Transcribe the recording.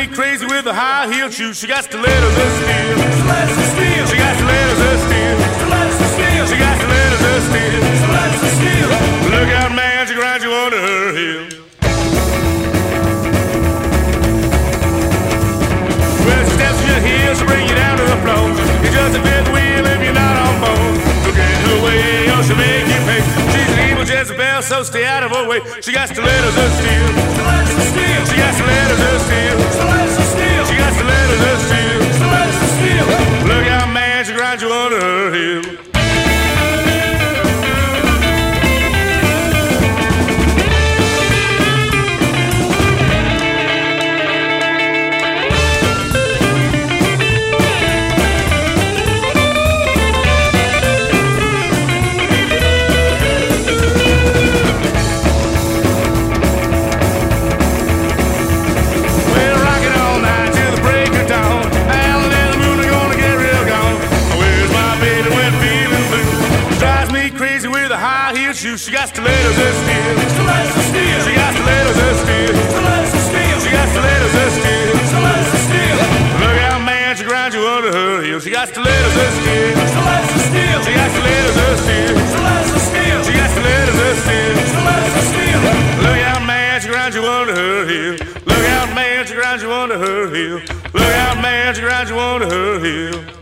crazy with the high-heeled shoes. She got stilettos of steel. Stilettos of steel. She got stilettos of steel. Stilettos of steel. She got stilettos of steel. Stilettos of steel. Look out, man, she grinds you under her heel. Well, she steps to your heel, she'll bring you down to the floor. You're just a fifth wheel if you're not on board. Look at her way, oh, she'll make you pay. She's an evil Jezebel, so stay out of her way. She got stilettos of steel. Stilettos of steel. She got stilettos of steel. Stilettos of steel. She got stilettos of steel. Stilettos of steel. Look out, man, she grinds you under her heel. She got stilettos of steel. Stilettos of steel. She got stilettos of steel. Stilettos of steel. She got stilettos of steel. Stilettos of steel. Look out, man, she grinds you under her heel. She got stilettos of steel. Stilettos of steel. She got stilettos of steel. Stilettos of steel. She got stilettos of steel. Stilettos of steel. Look out, man, she grinds you under her heel. Look out, man, she grinds you under her heel. Look out, man, she grinds you under her heel.